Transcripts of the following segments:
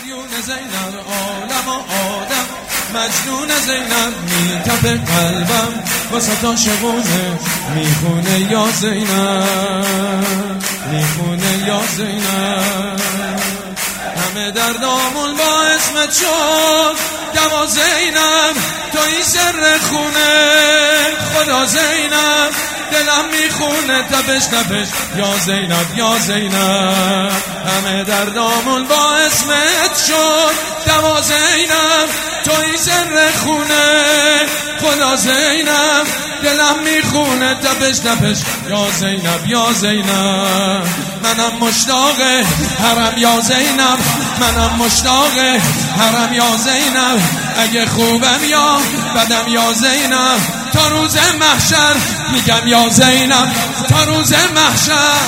مدیون زینب عالم و آدم، مجنون زینب میتپه قلبم، واسه تا شبونه میخونه یا زینب، میخونه یا زینب. همه دردامون با اسمت شد دوا زینب، توی سر خونه خدا زینب، دلم میخونه تپش تپش یا زینب یا زینب. همه دردامون با اسمت شد دوا زینب، توی سر خونه خدا زینب، دلم میخونه تپش تپش یا زینب یا زینب. منم مشتاق حرم یا زینب، منم مشتاق حرم یا زینب، اگه خوبم یا بدم یا زینب، تا روز محشر میگم یا زینب، تا روز محشر.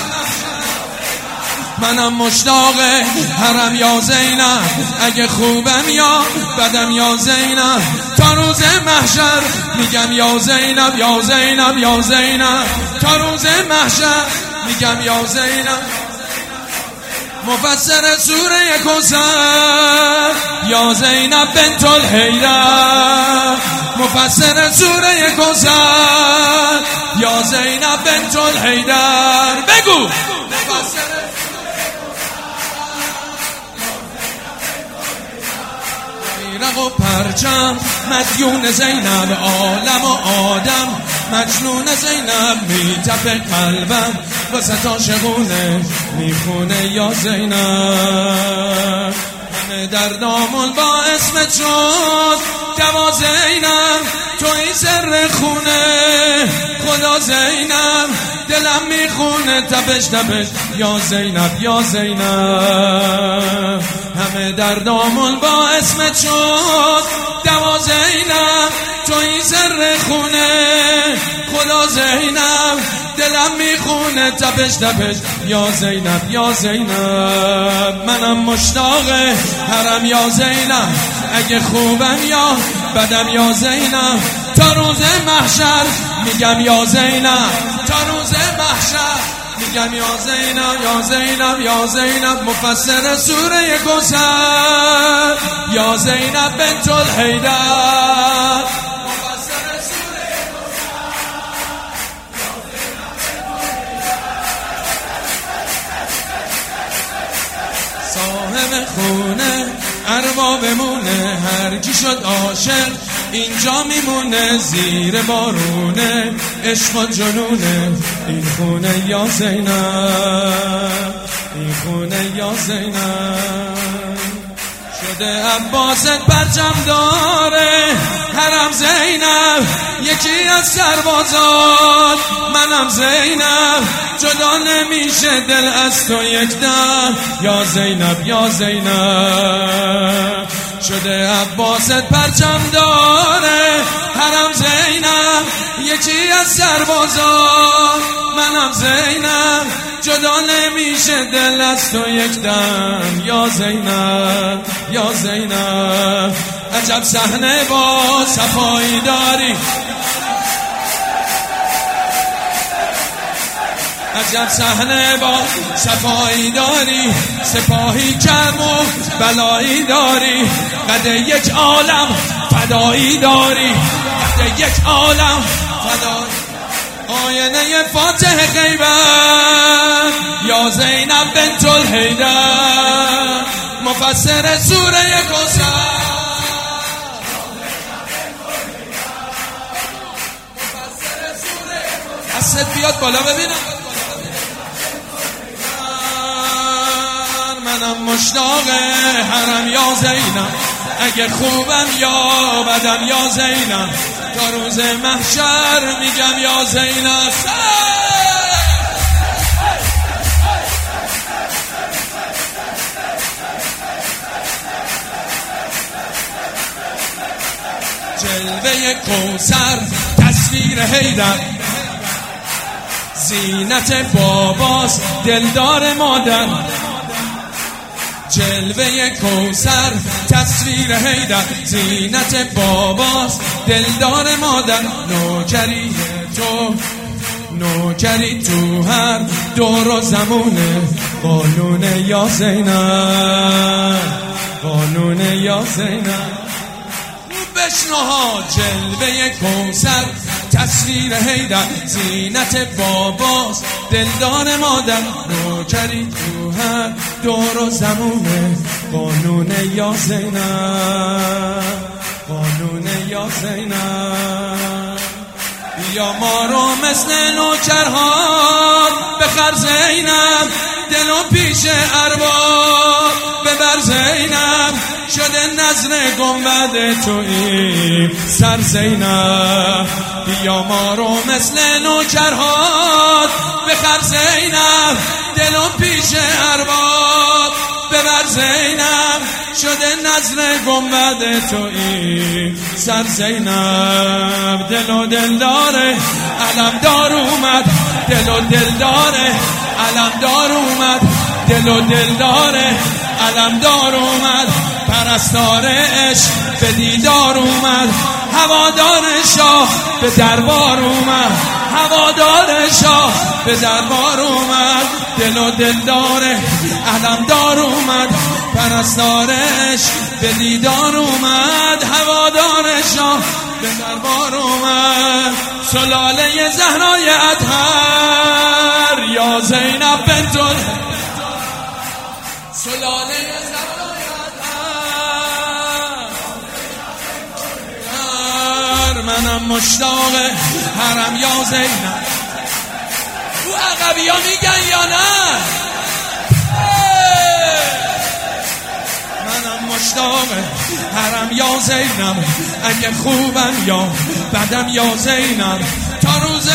منم مشتاق حرم یا زینب، اگه خوبم یا بدم یا زینب، تا روز محشر میگم یا زینب یا زینب یا زینب، تا روز محشر میگم یا زینب. مفسر سوره کوثر یا زینب بنت الحیدر، مفسر سوره کوثر یا زینب بنت الحیدر. بگو بیرق و پرچم مدیون زینب عالم و آدم، مجنون زینب میتپه قلبم، واسه تا شبونه میخونه یا زینب. همه دردامون با اسمت شد دوا زینب، توی سر خونه خدا زینب، دلم میخونه تپش تپش یا زینب یا زینب. همه دردامون با اسمت شد دوا زینب، توی سر خونه خدا زینب، دلم میخونه تپش تپش یا زینب یا زینب. منم مشتاق حرم یا زینب، اگه خوبم یا بدم یا زینب، تا روز محشر میگم یا زینب، تا روز محشر میگم یا زینب یا زینب یا زینب. مفسر سوره کوثر یا زینب بنت الحیدر، صاحب خونه اربابمونه، هر کی شد عاشق اینجا میمونه، زیر بارونه عشق و جنونه این خونه یا زینب، این خونه یا زینب. شده عباست پرچم داره حرم زینب، یکی از سربازات منم زینب، جدا نمیشه دل از تو یک دم یا زینب یا زینب. شده عباست پرچم داره حرم زینب، یکی از سربازات منم زینب، جدا نمیشه دل از تو یک دم یا زینب یا زینب. عجب صحنه با صفایی داری، عجب صحنه با صفایی داری، سپاهی کرم و بلایی داری، قد یک عالم فدایی داری، قد یک عالم فدایی. آینه فاتح غیبت یا زینب بنت الحیدر، مفسر سوره کوثر دستت بیاد بالا ببینم. منم مشتاق حرم یا زینب، اگه خوبم یا بدم یا زینب، تا روز محشر میگم یا زینب. جلوه کوثر تصویر حیدر، زینت باباست دلدار مادر. جلوه کوثر تصویر حیدر، زینت باباست دلدار مادر. نوکری تو نوکری تو هر دور و زمونه، قانون یا زینب. قانون یا زینب. بشنوها جلوه کوثر تصویر حیدر زینت باباست دلدار مادر نوکری تو هر دور و زمونه قانون یا زینب قانون یا زینب. یا ما رو مثل نوکرها بخر زینب دل و پیش ارباب ببر زینب شده نظر گنبد تویی سر زینب. بیا ما رو مثل نوکرها بخر زینب دل و پیش ارباب ببر زینب شده نظر گنبد تویی سر زینب. دل و دلداره علمدار اومد دل و دلداره علمدار اومد دل و دلداره علمدار اومد پرستار عشق به دیدار اومد هوادار شاه به دربار اومد هوادار شاه به دربار اومد دل و دلداره علمدار اومد پرستار عشق به دیدار اومد هوادار شاه به دربار اومد. سلاله زهرای اطهر یا زینب بنت سلاله زهرای اطهر منم مشتاق حرم یا زینب. او عقبی ها میگن یا نه؟ منم مشتاق حرم یا زینب اگه خوبم یا بدم یا زینب تا روز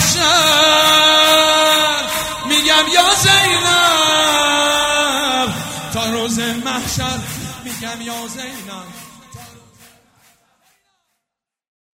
محشر میگم یا زینب تا روز محشر میگم یا زینب.